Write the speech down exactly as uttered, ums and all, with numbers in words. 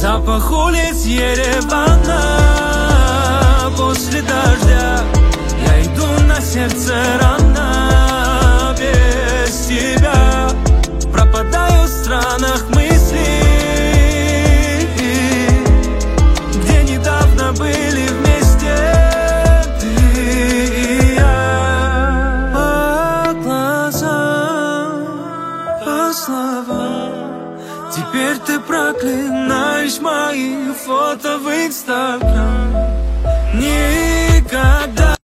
Запах улиц Еревана после дождя. Я иду, на сердце рана без тебя. Пропадаю в странах мыслей, где недавно были вместе ты и я. По глазам, по словам, теперь ты проклинаешь мои фото в Инстаграм. Никогда